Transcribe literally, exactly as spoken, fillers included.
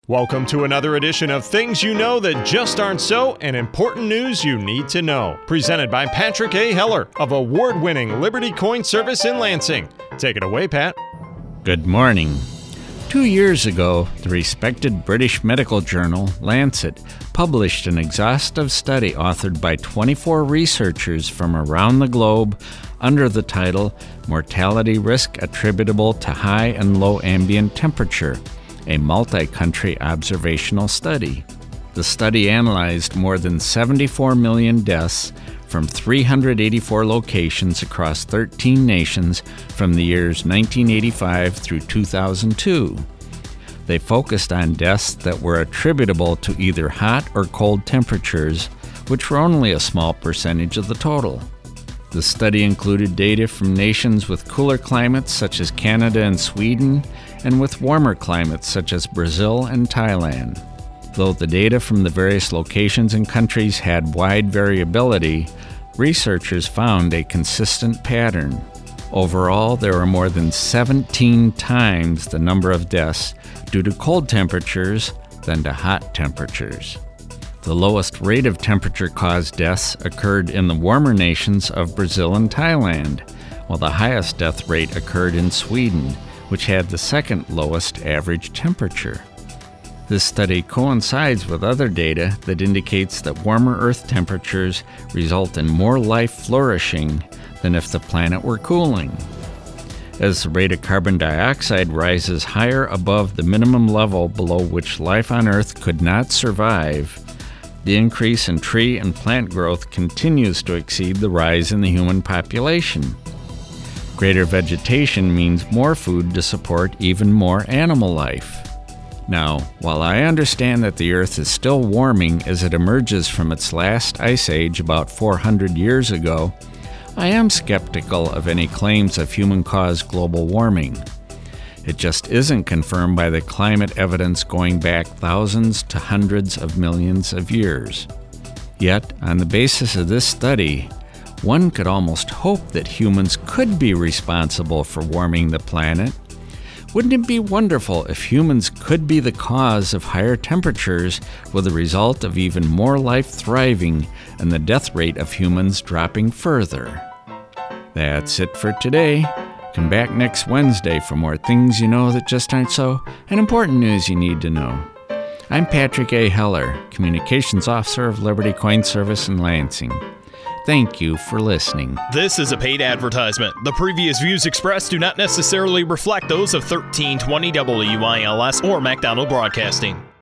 Welcome to another edition of Things You Know That Just Aren't So and Important News You Need to Know. Presented by Patrick A. Heller of award-winning Liberty Coin Service in Lansing. Take it away, Pat. Good morning. Two years ago, the respected British medical journal Lancet published an exhaustive study authored by twenty-four researchers from around the globe under the title Mortality Risk Attributable to High and Low Ambient Temperature, a multi-country observational study. The study analyzed more than seventy-four million deaths from three hundred eighty-four locations across thirteen nations from the years nineteen eighty-five through two thousand two. They focused on deaths that were attributable to either hot or cold temperatures, which were only a small percentage of the total. The study included data from nations with cooler climates such as Canada and Sweden, and with warmer climates such as Brazil and Thailand. Though the data from the various locations and countries had wide variability, researchers found a consistent pattern. Overall, there were more than seventeen times the number of deaths due to cold temperatures than to hot temperatures. The lowest rate of temperature-caused deaths occurred in the warmer nations of Brazil and Thailand, while the highest death rate occurred in Sweden, which had the second lowest average temperature. This study coincides with other data that indicates that warmer Earth temperatures result in more life flourishing than if the planet were cooling. As the rate of carbon dioxide rises higher above the minimum level below which life on Earth could not survive, the increase in tree and plant growth continues to exceed the rise in the human population. Greater vegetation means more food to support even more animal life. Now, while I understand that the Earth is still warming as it emerges from its last ice age about four hundred years ago, I am skeptical of any claims of human-caused global warming. It just isn't confirmed by the climate evidence going back thousands to hundreds of millions of years. Yet, on the basis of this study, one could almost hope that humans could be responsible for warming the planet. Wouldn't it be wonderful if humans could be the cause of higher temperatures with the result of even more life thriving and the death rate of humans dropping further? That's it for today. Come back next Wednesday for more Things You Know That Just Aren't So and important news you need to know. I'm Patrick A. Heller, Communications Officer of Liberty Coin Service in Lansing. Thank you for listening. This is a paid advertisement. The previous views expressed do not necessarily reflect those of thirteen twenty W I L S or MacDonald Broadcasting.